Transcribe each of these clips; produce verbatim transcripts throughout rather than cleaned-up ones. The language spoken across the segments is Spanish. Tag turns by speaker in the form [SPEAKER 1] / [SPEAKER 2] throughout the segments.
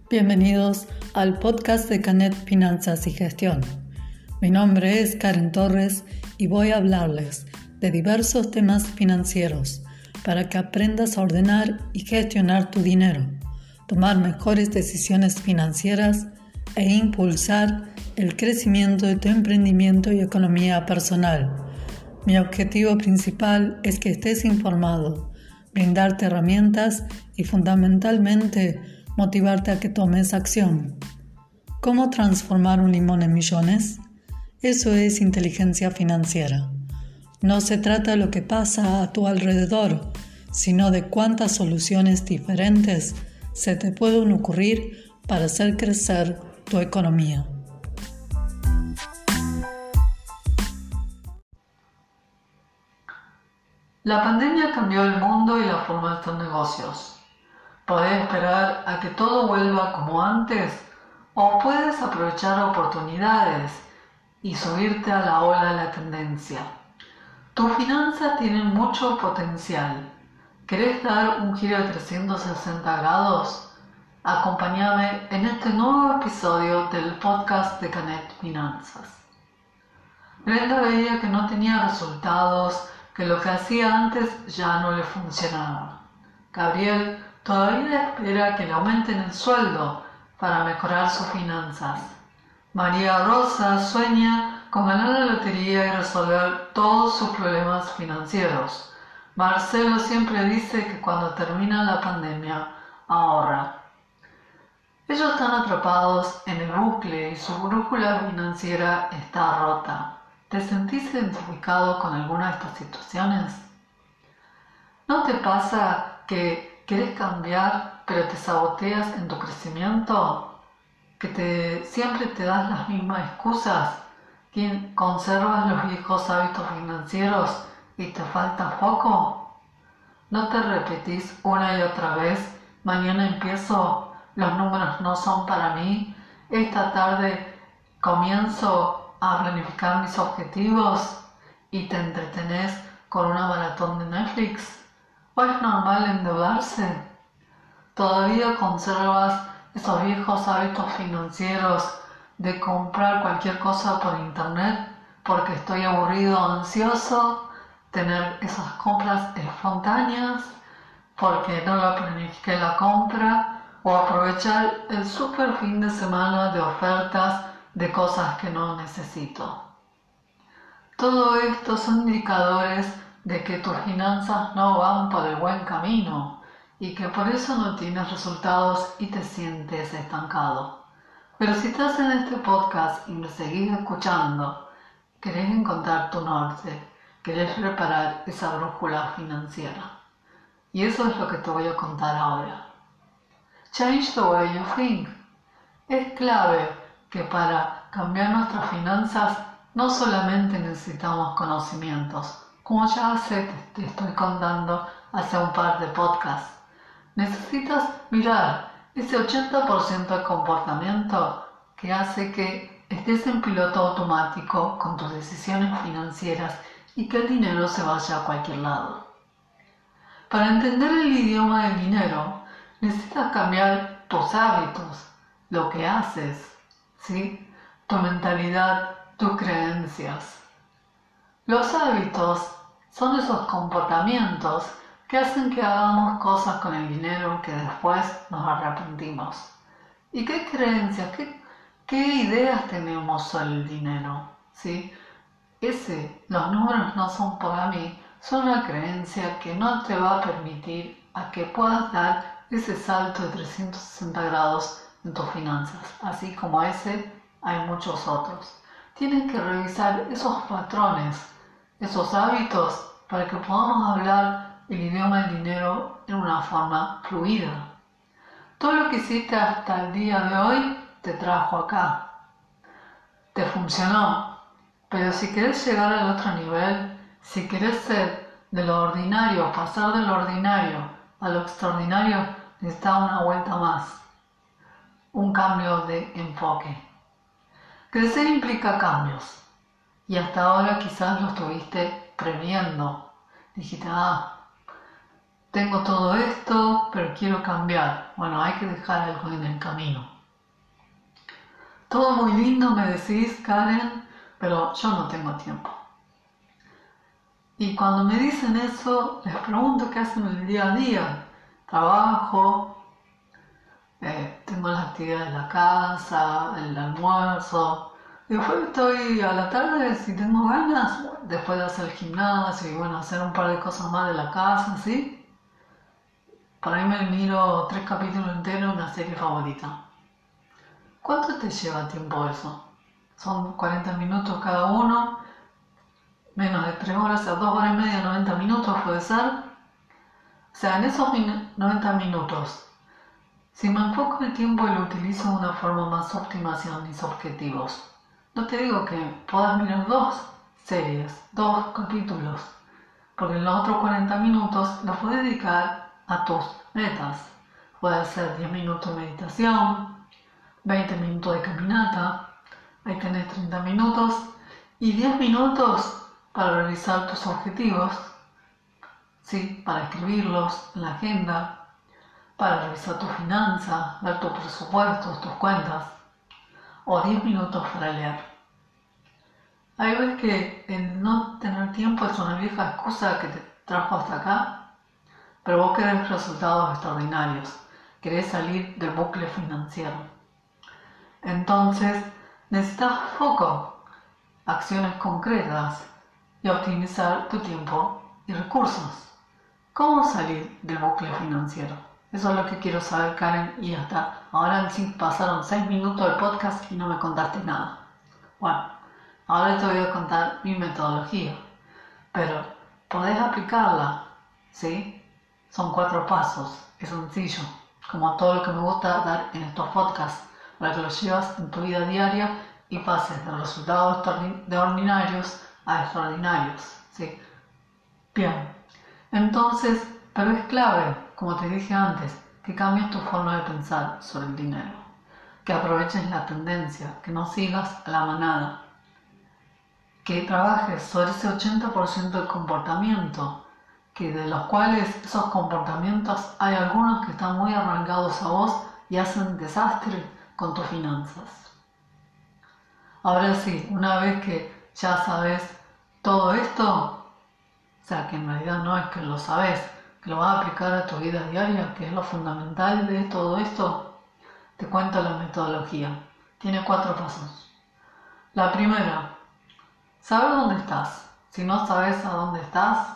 [SPEAKER 1] Bienvenidos al podcast de Canet Finanzas y Gestión. Mi nombre es Karen Torres y voy a hablarles de diversos temas financieros para que aprendas a ordenar y gestionar tu dinero, tomar mejores decisiones financieras e impulsar el crecimiento de tu emprendimiento y economía personal. Mi objetivo principal es que estés informado, brindarte herramientas y fundamentalmente motivarte a que tomes acción. ¿Cómo transformar un limón en millones? Eso es inteligencia financiera. No se trata de lo que pasa a tu alrededor, sino de cuántas soluciones diferentes se te pueden ocurrir para hacer crecer tu economía.
[SPEAKER 2] La pandemia cambió el mundo y la forma de hacer negocios. ¿Podés esperar a que todo vuelva como antes? ¿O puedes aprovechar oportunidades y subirte a la ola de la tendencia? Tus finanzas tienen mucho potencial. ¿Querés dar un giro de trescientos sesenta grados? Acompáñame en este nuevo episodio del podcast de Canet Finanzas. Brenda veía que no tenía resultados, que lo que hacía antes ya no le funcionaba. Gabriel todavía espera que le aumenten el sueldo para mejorar sus finanzas. María Rosa sueña con ganar la lotería y resolver todos sus problemas financieros. Marcelo siempre dice que cuando termina la pandemia, ahorra. Ellos están atrapados en el bucle y su brújula financiera está rota. ¿Te sentís identificado con alguna de estas situaciones? ¿No te pasa que querés cambiar, pero te saboteas en tu crecimiento? ¿Que te, siempre te das las mismas excusas? ¿Que conservas los viejos hábitos financieros y te falta foco? ¿No te repetís una y otra vez? Mañana empiezo, los números no son para mí, esta tarde comienzo a planificar mis objetivos y te entretenés con una maratón de Netflix. ¿O es normal endeudarse? ¿Todavía conservas esos viejos hábitos financieros de comprar cualquier cosa por internet porque estoy aburrido o ansioso? Tener esas compras espontáneas porque no la planifiqué la compra, o aprovechar el super fin de semana de ofertas de cosas que no necesito. Todo esto son indicadores de que tus finanzas no van por el buen camino y que por eso no tienes resultados y te sientes estancado. Pero si estás en este podcast y me seguís escuchando, querés encontrar tu norte, querés reparar esa brújula financiera. Y eso es lo que te voy a contar ahora. Change the way you think. Es clave que para cambiar nuestras finanzas no solamente necesitamos conocimientos, como ya sé te, te estoy contando hace un par de podcasts. Necesitas mirar ese ochenta por ciento de comportamiento que hace que estés en piloto automático con tus decisiones financieras y que el dinero se vaya a cualquier lado. Para entender el idioma del dinero, necesitas cambiar tus hábitos, lo que haces, ¿sí? Tu mentalidad, tus creencias. Los hábitos son esos comportamientos que hacen que hagamos cosas con el dinero que después nos arrepentimos. ¿Y qué creencias, qué, qué ideas tenemos sobre el dinero? ¿Sí? Ese, los números no son para mí, son una creencia que no te va a permitir a que puedas dar ese salto de trescientos sesenta grados en tus finanzas. Así como ese, hay muchos otros. Tienes que revisar esos patrones, esos hábitos, para que podamos hablar el idioma del dinero en una forma fluida. Todo lo que hiciste hasta el día de hoy te trajo acá. Te funcionó. Pero si querés llegar al otro nivel, si querés ser de lo ordinario, pasar de lo ordinario a lo extraordinario, necesitas una vuelta más. Un cambio de enfoque. Crecer implica cambios. Y hasta ahora quizás lo estuviste previendo. Dijiste, ah, tengo todo esto, pero quiero cambiar. Bueno, hay que dejar algo en el camino. Todo muy lindo, me decís, Karen, pero yo no tengo tiempo. Y cuando me dicen eso, les pregunto qué hacen en el día a día. Trabajo, eh, tengo las actividades de la casa, el almuerzo. Después estoy a la tarde, si tengo ganas, después de hacer el gimnasio y bueno, hacer un par de cosas más de la casa, ¿sí? Por ahí me miro tres capítulos enteros de una serie favorita. ¿Cuánto te lleva tiempo eso? Son cuarenta minutos cada uno. Menos de tres horas, o sea, dos horas y media, noventa minutos puede ser. O sea, en esos noventa minutos, si me enfoco el tiempo y lo utilizo de una forma más óptima hacia mis objetivos, no te digo que puedas mirar dos series, dos capítulos, porque en los otros cuarenta minutos los puedes dedicar a tus metas. Puede ser diez minutos de meditación, veinte minutos de caminata, ahí tenés treinta minutos y diez minutos para realizar tus objetivos, ¿sí? Para escribirlos en la agenda, para revisar tu finanza, ver tus presupuestos, tus cuentas, o diez minutos para leer. Hay veces que el no tener tiempo es una vieja excusa que te trajo hasta acá, pero vos querés resultados extraordinarios, querés salir del bucle financiero. Entonces necesitas foco, acciones concretas, y optimizar tu tiempo y recursos. ¿Cómo salir del bucle financiero? Eso es lo que quiero saber, Karen, y hasta ahora sí pasaron seis minutos del podcast y no me contaste nada. Bueno, ahora te voy a contar mi metodología, pero podés aplicarla, ¿sí? Son cuatro pasos, es sencillo, como todo lo que me gusta dar en estos podcasts, para que lo llevas en tu vida diaria y pases de resultados de ordinarios a extraordinarios, ¿sí? Bien, entonces, pero es clave, como te dije antes, que cambies tu forma de pensar sobre el dinero, que aproveches la tendencia, que no sigas a la manada, que trabajes sobre ese ochenta por ciento del comportamiento, que de los cuales esos comportamientos hay algunos que están muy arraigados a vos y hacen desastre con tus finanzas. Ahora sí, una vez que ya sabes todo esto, o sea que en realidad no es que lo sabes, que lo vas a aplicar a tu vida diaria, que es lo fundamental de todo esto, te cuento la metodología. Tiene cuatro pasos. La primera, saber dónde estás. Si no sabes a dónde estás,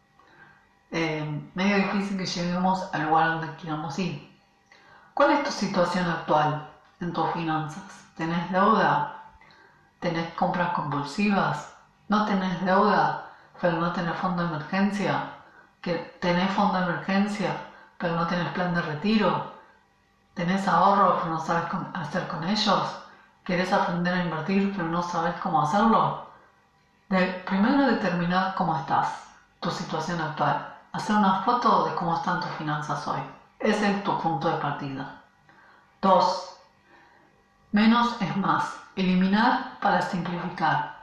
[SPEAKER 2] eh, medio difícil que lleguemos al lugar donde queramos ir. ¿Cuál es tu situación actual en tus finanzas? ¿Tenés deuda? ¿Tenés compras compulsivas? ¿No tenés deuda, pero no tenés fondo de emergencia? ¿Que tenés fondo de emergencia, pero no tenés plan de retiro? ¿Tenés ahorros, pero no sabes qué hacer con ellos? ¿Querés aprender a invertir, pero no sabes cómo hacerlo? De, primero determinar cómo estás, tu situación actual. Hacer una foto de cómo están tus finanzas hoy. Ese es tu punto de partida. Dos, menos es más. Eliminar para simplificar.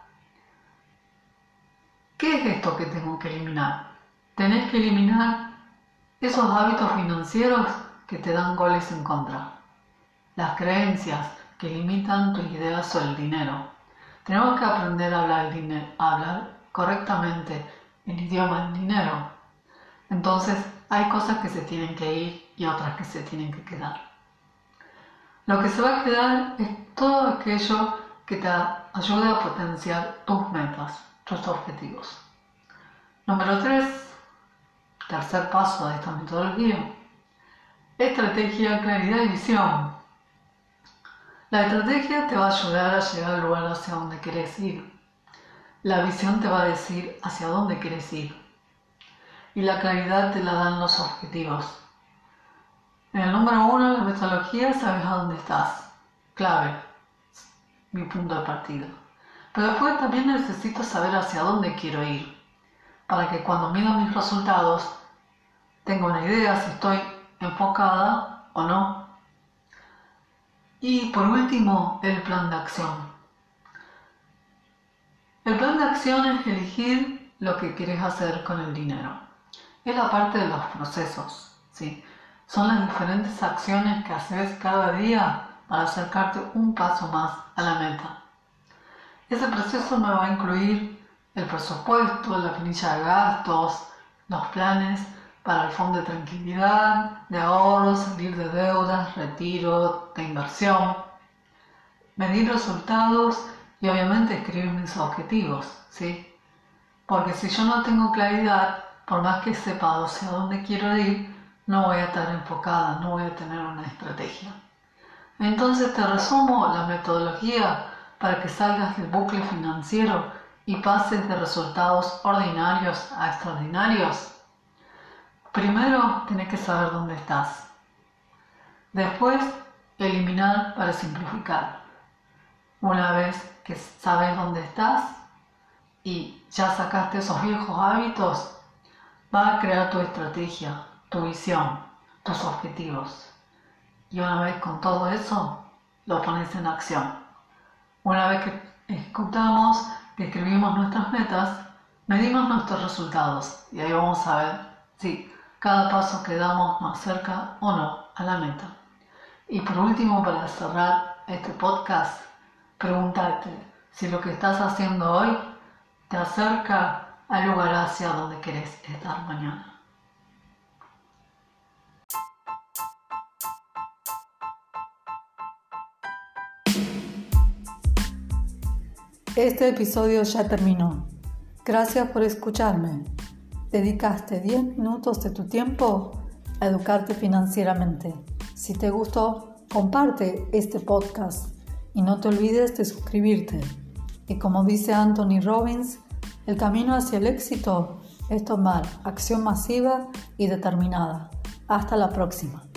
[SPEAKER 2] ¿Qué es esto que tengo que eliminar? Tenés que eliminar esos hábitos financieros que te dan goles en contra. Las creencias que limitan tus ideas sobre el dinero. Tenemos que aprender a hablar, el dinero, a hablar correctamente el idioma del dinero. Entonces hay cosas que se tienen que ir y otras que se tienen que quedar. Lo que se va a quedar es todo aquello que te ayude a potenciar tus metas, tus objetivos. Número tres, tercer paso de esta metodología, estrategia, claridad y visión. La estrategia te va a ayudar a llegar al lugar hacia donde querés ir. La visión te va a decir hacia dónde querés ir. Y la claridad te la dan los objetivos. En el número uno, la metodología, sabes a dónde estás. Clave, mi punto de partida. Pero después también necesito saber hacia dónde quiero ir, para que cuando mida mis resultados, tenga una idea si estoy enfocada o no. Y por último, el plan de acción. El plan de acción es elegir lo que querés hacer con el dinero. es la parte de los procesos, ¿sí? Son las diferentes acciones que haces cada día para acercarte un paso más a la meta. Ese proceso me va a incluir el presupuesto, la planilla de gastos, los planes para el fondo de tranquilidad, de ahorro, salir de deudas, retiro, de inversión, medir resultados y obviamente escribir mis objetivos, ¿sí? Porque si yo no tengo claridad, por más que sepa hacia dónde quiero ir, no voy a estar enfocada, no voy a tener una estrategia. Entonces te resumo la metodología para que salgas del bucle financiero y pases de resultados ordinarios a extraordinarios. Primero, tienes que saber dónde estás. Después, eliminar para simplificar. Una vez que sabes dónde estás y ya sacaste esos viejos hábitos, vas a crear tu estrategia, tu visión, tus objetivos. Y una vez con todo eso, lo pones en acción. Una vez que ejecutamos, que escribimos nuestras metas, medimos nuestros resultados y ahí vamos a ver si cada paso que damos más cerca o no a la meta. Y por último, para cerrar este podcast, pregúntate si lo que estás haciendo hoy te acerca al lugar hacia donde querés estar mañana.
[SPEAKER 1] Este episodio ya terminó. Gracias por escucharme. Dedicaste diez minutos de tu tiempo a educarte financieramente. Si te gustó, comparte este podcast y no te olvides de suscribirte. Y como dice Anthony Robbins, el camino hacia el éxito es tomar acción masiva y determinada. Hasta la próxima.